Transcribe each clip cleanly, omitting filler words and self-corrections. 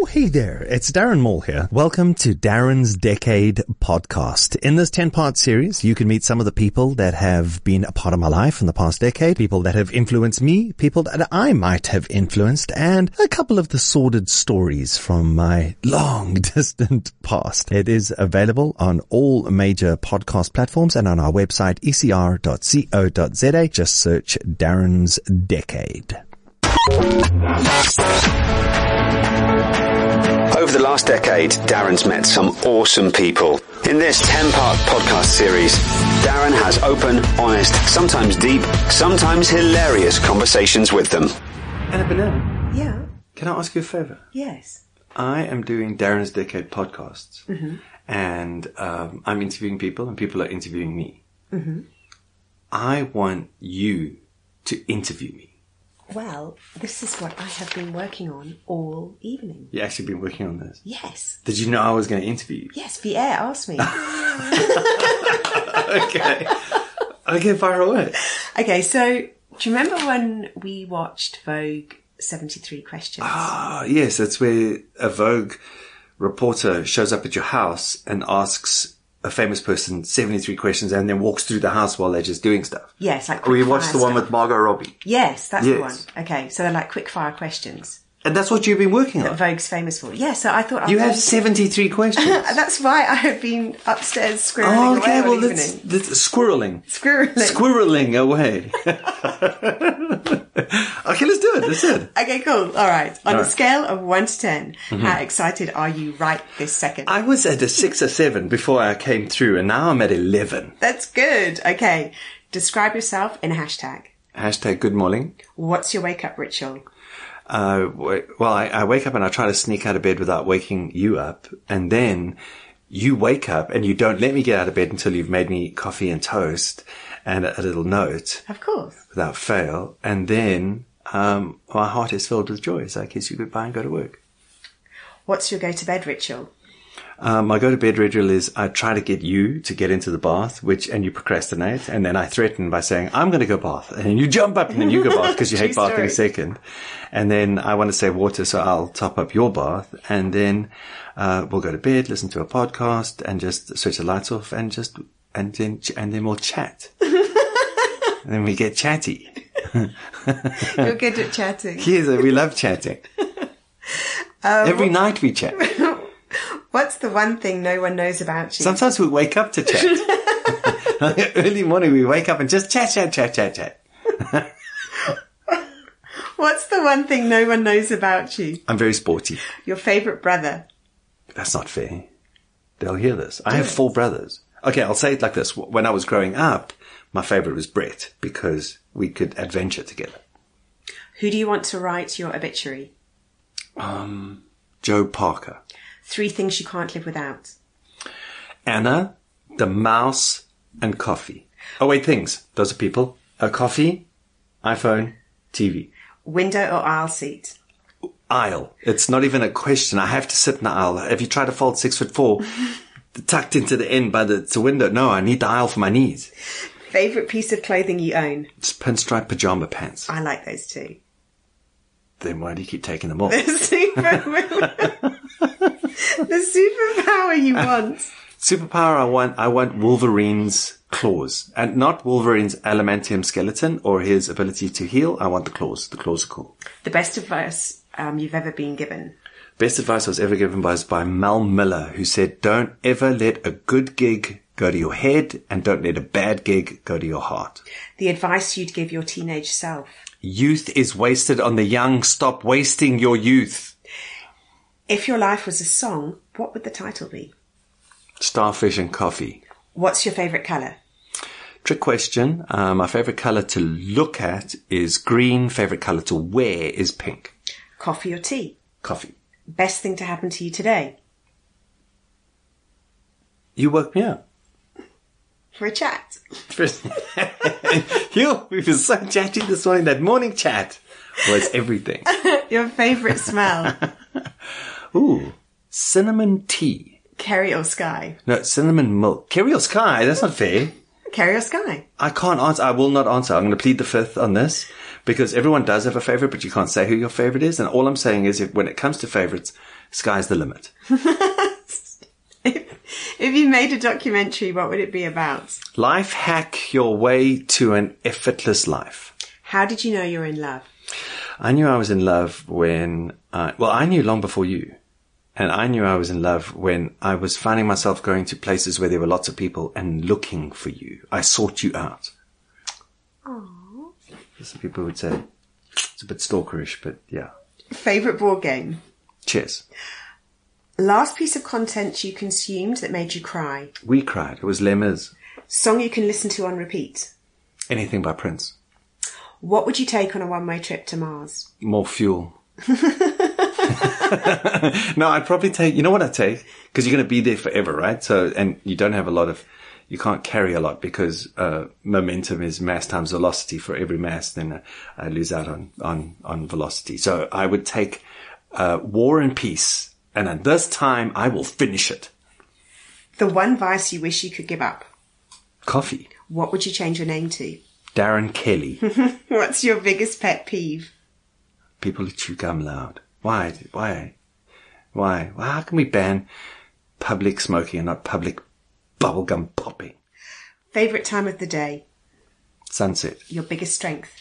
Hey there, it's Darren Moore here. Welcome to Darren's Decade podcast. In this 10-part series, you can meet some of the people that have been a part of my life in the past decade, people that have influenced me, people that I might have influenced, and a couple of the sordid stories from my long distant past. It is available on all major podcast platforms and on our website, ecr.co.za. Just search Darren's Decade. Over the last decade, Darren's met some awesome people. In this 10-part podcast series, Darren has open, honest, sometimes deep, sometimes hilarious conversations with them. Anna Banana, Yeah. can I ask you a favour? Yes. I am doing Darren's Decade podcasts, and I'm interviewing people, and people are interviewing me. I want you to interview me. Well, this is what I have been working on all evening. You've actually been working on this? Yes. Did you know I was going to interview you? Yes, Pierre asked me. Okay. Okay, fire away. Okay, so do you remember when we watched Vogue 73 Questions? Ah, yes, that's where a Vogue reporter shows up at your house and asks a famous person 73 questions and then walks through the house while they're just doing stuff. Yes, like We quick watched fire the one stuff. with Margot Robbie. Yes, that's the Yes. one. Okay, so they're like quick fire questions And that's what you've been working that on. Vogue's famous for. Yeah, so I thought You have 73 questions. That's why I have been upstairs squirreling Oh, away okay, all well, evening. that's squirreling. Squirreling. Squirreling away. Okay, let's do it. That's it. Okay, cool. All right. On All a right. scale of 1 to 10, how excited are you right this second? I was at a 6 or 7 before I came through, and now I'm at 11. That's good. Okay. Describe yourself in a hashtag. Hashtag good morning. What's your wake-up ritual? I wake up and I try to sneak out of bed without waking you up, and then you wake up and you don't let me get out of bed until you've made me coffee and toast and a little note Of course. without fail, and then my heart is filled with joy, so I kiss you goodbye and go to work. What's your go-to-bed ritual? My go-to-bed ritual is I try to get you to get into the bath, and you procrastinate, and then I threaten by saying, I'm going to go bath, and then you jump up and then you go bath because you hate True bathing story. second. And then I want to save water, so I'll top up your bath, and then we'll go to bed, listen to a podcast, and just switch the lights off, and then we'll chat. And then we get chatty. You're good at chatting. Yes, we love chatting. Every night we chat. What's the one thing no one knows about you? Sometimes we wake up to chat. Early morning we wake up and just chat. What's the one thing no one knows about you? I'm very sporty. Your favourite brother? That's not fair. They'll hear this. I have 4 brothers. Okay, I'll say it like this. When I was growing up, my favorite was Brett because we could adventure together. Who do you want to write your obituary? Joe Parker. 3 things you can't live without. Anna, the mouse, and coffee. Oh, wait, things. Those are people. Coffee, iPhone, TV. Window or aisle seat? Aisle. It's not even a question. I have to sit in the aisle. Have you tried to fold 6'4", tucked into the end by the window? No, I need the aisle for my knees. Favourite piece of clothing you own? It's pinstripe pajama pants. I like those too. Then why do you keep taking them off? The superpower you want. Superpower I want Wolverine's claws. And not Wolverine's adamantium skeleton or his ability to heal. I want the claws. The claws are cool. The best advice you've ever been given? Best advice I was ever given was by Mel Miller, who said, don't ever let a good gig go to your head and don't let a bad gig go to your heart. The advice you'd give your teenage self? Youth is wasted on the young. Stop wasting your youth. If your life was a song, what would the title be? Starfish and coffee. What's your favourite colour? Trick question. My favourite colour to look at is green. Favourite colour to wear is pink. Coffee or tea? Coffee. Best thing to happen to you today? You woke me up. For a chat. We were so chatty this morning. That morning chat was everything. Your favourite smell? Ooh, cinnamon tea. Kerry or Sky? No, cinnamon milk. Kerry or Sky? That's not fair. Kerry or Sky? I can't answer. I will not answer. I'm going to plead the fifth on this Because everyone does have a favorite, but you can't say who your favorite is. And all I'm saying is, when it comes to favorites, sky's the limit. If you made a documentary, what would it be about? Life hack your way to an effortless life. How did you know you were in love? I knew I was in love when I knew long before you. And I knew I was in love when I was finding myself going to places where there were lots of people and looking for you. I sought you out. Aww. Some people would say it's a bit stalkerish, but yeah. Favourite board game? Chess. Last piece of content you consumed that made you cry? We cried. It was Les Mis. Song you can listen to on repeat? Anything by Prince. What would you take on a one-way trip to Mars? More fuel. No, I'd probably take, you know what I'd take? Because you're going to be there forever, right? So, and you don't have you can't carry a lot because, momentum is mass times velocity. For every mass, then I lose out on velocity. So I would take, War and Peace. And at this time, I will finish it. The one vice you wish you could give up? Coffee. What would you change your name to? Darren Kelly. What's your biggest pet peeve? People who chew gum loud. Why? Well, how can we ban public smoking and not public bubblegum popping? Favourite time of the day? Sunset. Your biggest strength?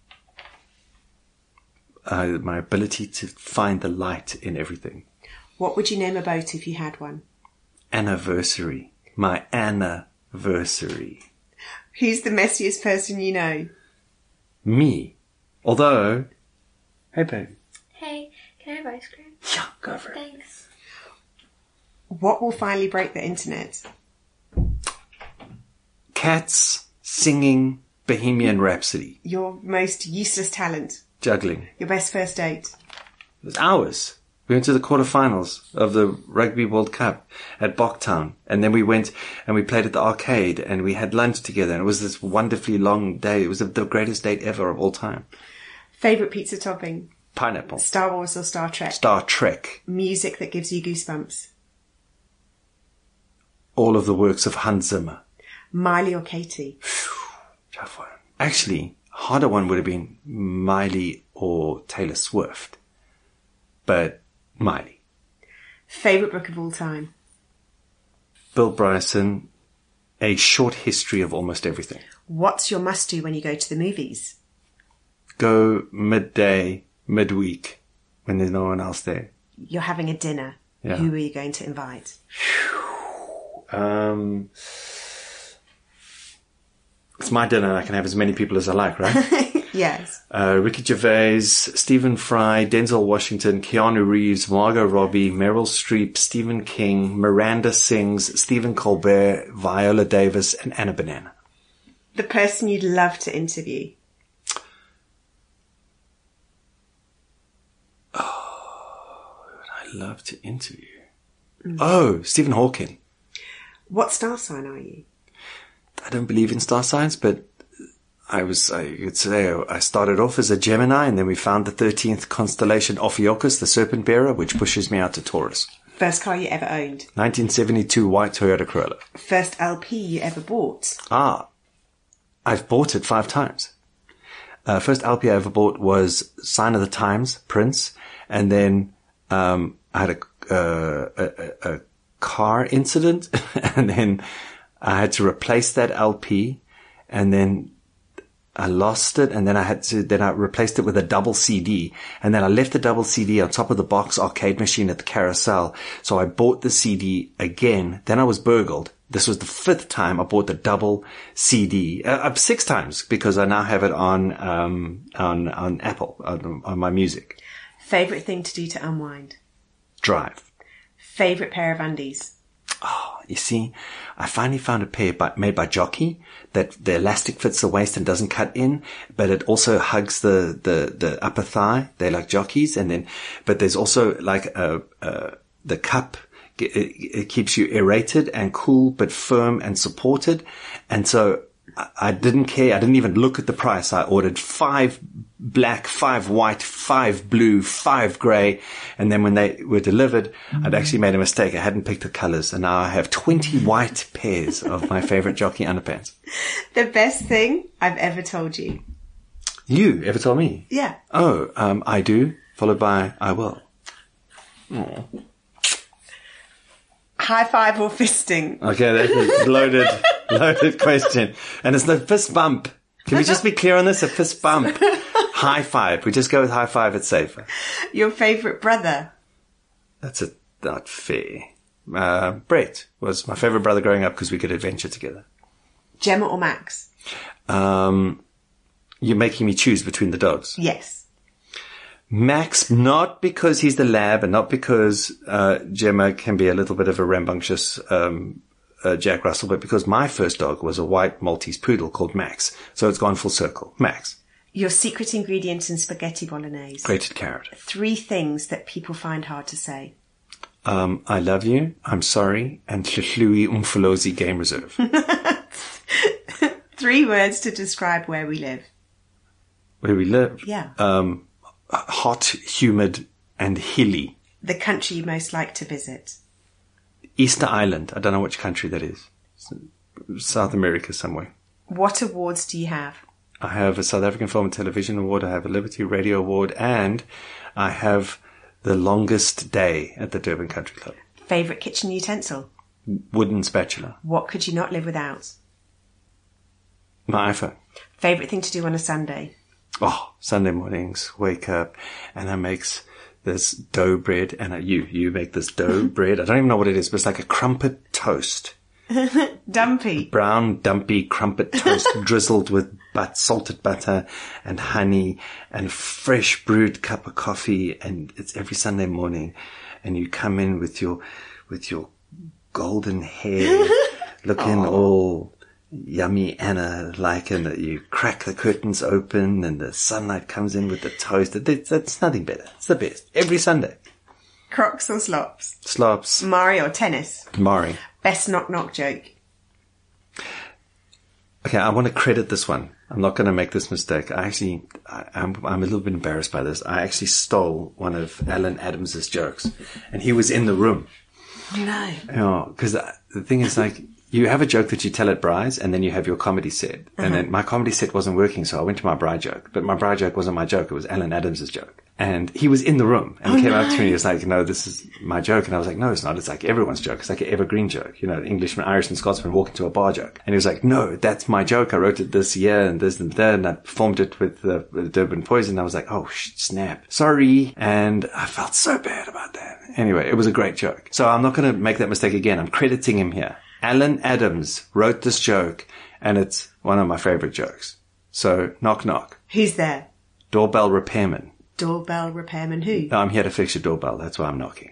My ability to find the light in everything. What would you name a boat if you had one? Anniversary. My anniversary. Who's the messiest person you know? Me. Although... Hey, babe. Hey, can I have ice cream? Yeah, go for it. Thanks. What will finally break the internet? Cats singing Bohemian Rhapsody. Your most useless talent? Juggling. Your best first date? It was ours. We went to the quarterfinals of the Rugby World Cup at Boktown. And then we went and we played at the arcade and we had lunch together. And it was this wonderfully long day. It was the greatest date ever of all time. Favourite pizza topping? Pineapple. Star Wars or Star Trek? Star Trek. Music that gives you goosebumps? All of the works of Hans Zimmer. Miley or Katy? Tough one. Actually, harder one would have been Miley or Taylor Swift. But Miley. Favourite book of all time? Bill Bryson, A Short History of Almost Everything. What's your must-do when you go to the movies? Go midday, midweek, when there's no one else there. You're having a dinner. Yeah. Who are you going to invite? It's my dinner and I can have as many people as I like, right? Yes. Ricky Gervais, Stephen Fry, Denzel Washington, Keanu Reeves, Margot Robbie, Meryl Streep, Stephen King, Miranda Sings, Stephen Colbert, Viola Davis, and Anna Banana. The person you'd love to interview? Oh, who would I love to interview? Oh, Stephen Hawking. What star sign are you? I don't believe in star signs, but I would say I started off as a Gemini and then we found the 13th constellation Ophiuchus, the serpent bearer, which pushes me out to Taurus. First car you ever owned? 1972 white Toyota Corolla. First LP you ever bought? I've bought it 5 times. First LP I ever bought was Sign of the Times, Prince. And then, I had a car incident and then I had to replace that LP and then I lost it and then I replaced it with a double CD and then I left the double CD on top of the box arcade machine at the carousel. So I bought the CD again. Then I was burgled. This was the 5th time I bought the double CD, 6 times because I now have it on Apple, on my music. Favourite thing to do to unwind? Drive. Favourite pair of undies? Oh, you see, I finally found a pair made by Jockey that the elastic fits the waist and doesn't cut in, but it also hugs the upper thigh. They're like Jockeys. And then, but there's also like, the cup. It keeps you aerated and cool, but firm and supported. And so I didn't care. I didn't even look at the price. I ordered 5 black, 5 white, 5 blue, 5 grey. And then when they were delivered, I'd actually made a mistake. I hadn't picked the colours. And now I have 20 white pairs of my favourite Jockey underpants. The best thing I've ever told you? You ever told me? Yeah. Oh, I do, followed by I will. Oh. High five or fisting? Okay, that's a loaded question. And it's no fist bump. Can we just be clear on this? A fist bump. High five. We just go with high five. It's safer. Your favourite brother? That's not fair. Brett was my favourite brother growing up because we could adventure together. Gemma or Max? You're making me choose between the dogs. Yes. Max, not because he's the lab and not because Gemma can be a little bit of a rambunctious Jack Russell, but because my first dog was a white Maltese poodle called Max. So it's gone full circle. Max. Your secret ingredient in spaghetti bolognese? Grated carrot. 3 things that people find hard to say. I love you, I'm sorry, and Llwyddi Umfolosi Game Reserve. 3 words to describe where we live. Where we live? Yeah. Hot, humid, and hilly. The country you most like to visit. Easter Island. I don't know which country that is. South America somewhere. What awards do you have? I have a South African Film and Television Award, I have a Liberty Radio Award, and I have the longest day at the Durban Country Club. Favourite kitchen utensil? Wooden spatula. What could you not live without? My iPhone. Favourite thing to do on a Sunday? Oh, Sunday mornings, wake up, and I makes this dough bread, and you make this dough bread. I don't even know what it is, but it's like a crumpet toast. Dumpy. Brown, dumpy crumpet toast drizzled with salted butter and honey and fresh brewed cup of coffee, and it's every Sunday morning, and you come in with your golden hair looking all yummy Anna-like, and you crack the curtains open and the sunlight comes in with the toast. That's nothing better. It's the best. Every Sunday. Crocs or slops? Slops. Mari or tennis? Mari. Best knock-knock joke? Okay, I want to credit this one. I'm not going to make this mistake. I'm a little bit embarrassed by this. I actually stole one of Alan Adams's jokes, and he was in the room. No. Yeah, because the thing is, like, you have a joke that you tell at brides, and then you have your comedy set. And then my comedy set wasn't working, so I went to my bride joke. But my bride joke wasn't my joke. It was Alan Adams's joke. And he was in the room, and he came up to me and he was like, no, this is my joke. And I was like, no, it's not. It's like everyone's joke. It's like an evergreen joke. You know, Englishman, Irishman, Scotsman walk into a bar joke. And he was like, no, that's my joke. I wrote it this year and this and that, and I performed it with the Durban Poison. I was like, oh, snap. Sorry. And I felt so bad about that. Anyway, it was a great joke. So I'm not going to make that mistake again. I'm crediting him here. Alan Adams wrote this joke, and it's one of my favorite jokes. So, knock, knock. Who's there? Doorbell repairman. Doorbell repairman who? No, I'm here to fix your doorbell. That's why I'm knocking.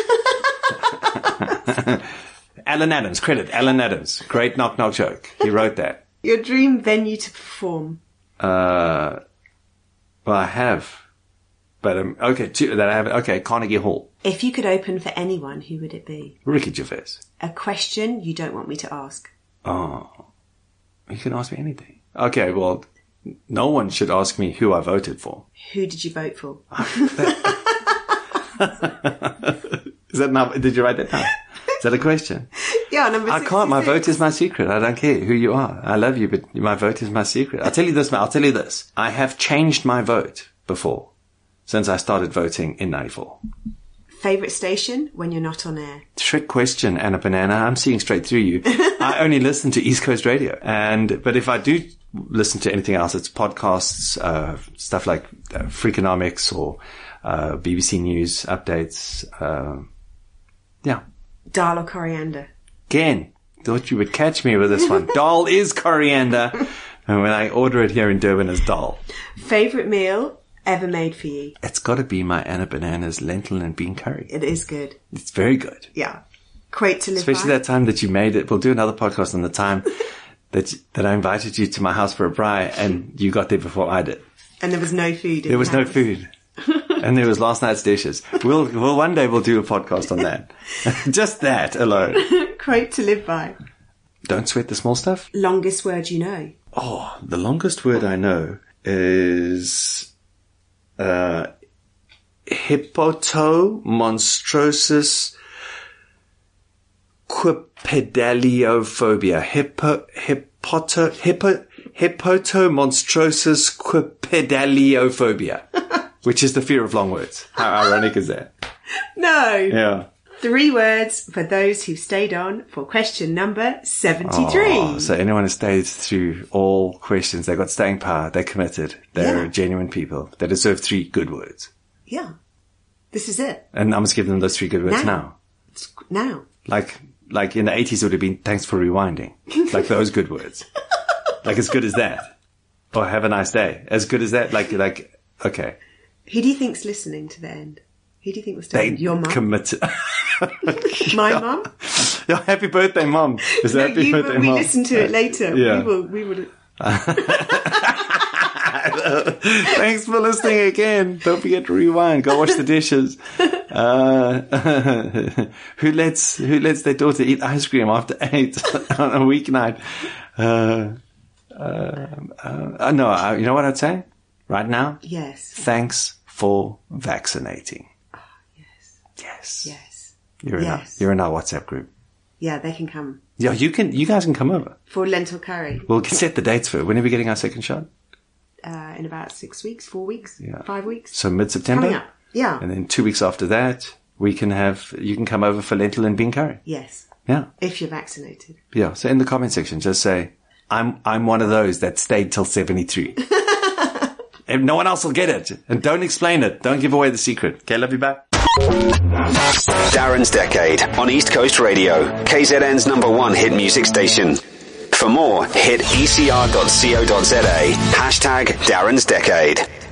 Alan Adams. Credit. Alan Adams. Great knock, knock joke. He wrote that. Your dream venue to perform? Well, I have. But, okay, Carnegie Hall. If you could open for anyone, who would it be? Ricky Gervais. A question you don't want me to ask. Oh, you can ask me anything. Okay, well, no one should ask me who I voted for. Who did you vote for? Is that not, did you write that down? Is that a question? Yeah, number 66. I can't. My vote is my secret. I don't care who you are. I love you, but my vote is my secret. I'll tell you this. I have changed my vote before since I started voting in 94. Favourite station when you're not on air? Trick question, Anna Banana. I'm seeing straight through you. I only listen to East Coast radio. But if I do listen to anything else, it's podcasts, stuff like Freakonomics or BBC News updates. Yeah. Dal or coriander? Again, thought you would catch me with this one. Dal is coriander. And when I order it here in Durban, it's dal. Favourite meal ever made for you? It's got to be my Anna Banana's lentil and bean curry. It is good. It's very good. Yeah. Quote to live Especially by? that time that you made it. We'll do another podcast on the time that I invited you to my house for a braai and you got there before I did. And there was no food in There was the no house. food. And there was last night's dishes. One day we'll do a podcast on that. Just that alone. Quote to live by? Don't sweat the small stuff. Longest word you know? Oh, the longest word I know is hippotomonstrosis quipedaliophobia. hepatomonstроsis quipedaliophobia, which is the fear of long words. How ironic is that? No. Yeah. 3 words for those who stayed on for question number 73. Oh, so anyone who stayed through all questions, they got staying power, they're committed, they're genuine people, they deserve 3 good words. Yeah. This is it. And I must give them those 3 good words now. Now. Like in the 80s it would have been thanks for rewinding. Like those good words. Like as good as that. Or have a nice day. As good as that. Like, okay. Who do you think's listening to the end? Who do you think was doing? Your mum? Committed. My mum? Yeah, happy birthday, mum. Happy birthday, we mum. listen to it later. Yeah. We will. Thanks for listening again. Don't forget to rewind. Go wash the dishes. Who lets their daughter eat ice cream after 8 on a weeknight? No, you know what I'd say right now? Yes. Thanks for vaccinating. Yes. You're in our WhatsApp group. Yeah, they can come. Yeah, you guys can come over. For lentil curry. We'll set the dates for it. When are we getting our second shot? In about 6 weeks, 4 weeks, 5 weeks. So mid-September? Coming up. Yeah. And then 2 weeks after that, you can come over for lentil and bean curry. Yes. Yeah. If you're vaccinated. Yeah. So in the comment section, just say, I'm one of those that stayed till 73. If no one else will get it. And don't explain it. Don't give away the secret. Okay, love you, bye. Darren's Decade on East Coast Radio, KZN's #1 hit music station. For more, hit ecr.co.za, #Darren's Decade.